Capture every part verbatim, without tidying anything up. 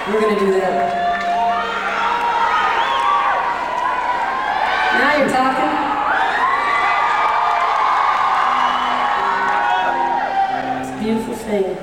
We're gonna do that. Now you're talking. It's a beautiful thing.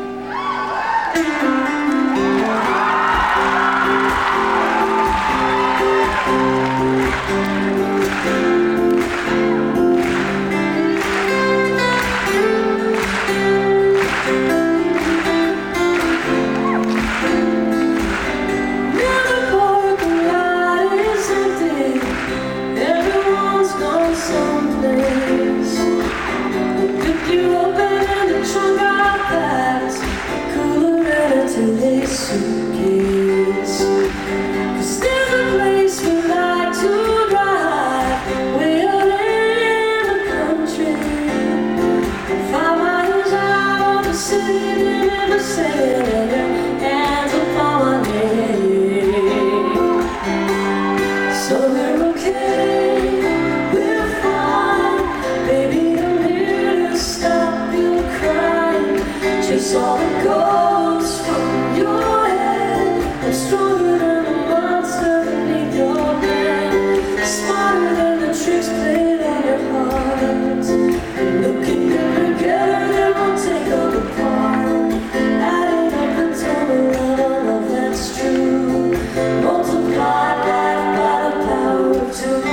All the ghosts from your head. I'm stronger than the monster beneath your bed, smarter than the tricks played on your heart. Looking good together, then we'll take them apart. Adding up the total of all love that's true. Multiply life by the power of two.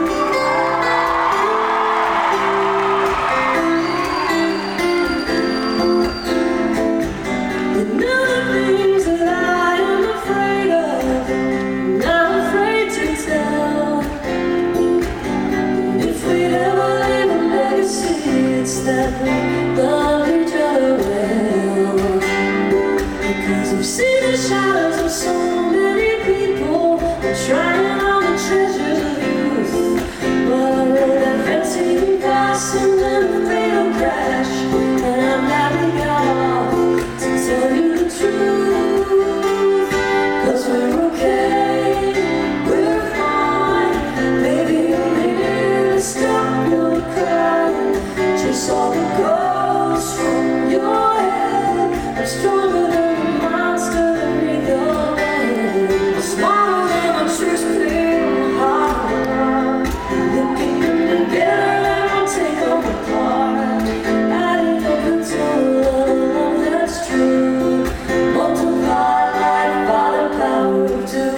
That we love each other well, because we've seen the shadows of so many people trying on the treasures of youth. But I rode that fancy past and then a fatal crash, and I'm glad we got off to tell you the truth. Cause we're okay, we're fine, baby, I'm here to stop your crying. Chase all the ghosts from your head. I'm stronger than the monster beneath your bed, smarter than the tricks played on your heart. Looking good together, and we'll take them apart. Adding up the total of love that's true. Multiply life by the power of two.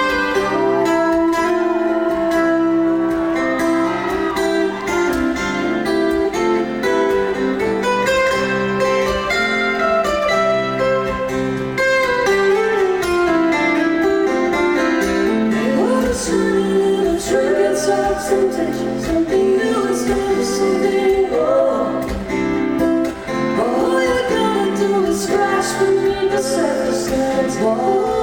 Temptation, something new is gonna something more. All you gotta do is scratch beneath the surface and it's more.